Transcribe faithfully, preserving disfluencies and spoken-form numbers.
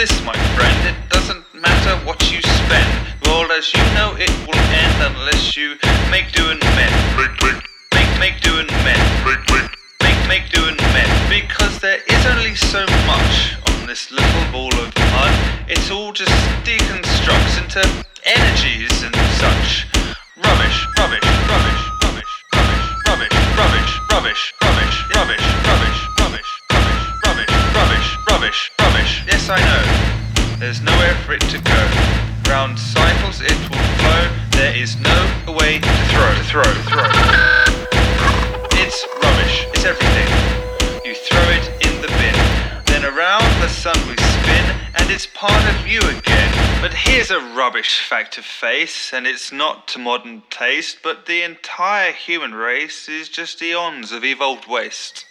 this, my friend, it doesn't matter what you spend. The world as you know it will end unless you make do and mend. Make, make, make, make do and mend. Make, make, make, make do and mend. Because there is only so much on this little ball of mud. It all just deconstructs into energies and such. Rubbish, rubbish, rubbish, rubbish, rubbish, rubbish, rubbish, rubbish, rubbish, rubbish, rubbish, rubbish, rubbish, rubbish, rubbish, rubbish. Yes, I know. There's nowhere for it to go. Round cycles it will flow. There is no way to throw, throw, throw. It's rubbish. It's everything. You throw it in the bin. Then around the sun we spin, and it's part of you again. But here's a rubbish fact to face, and it's not to modern taste, but the entire human race is just eons of evolved waste.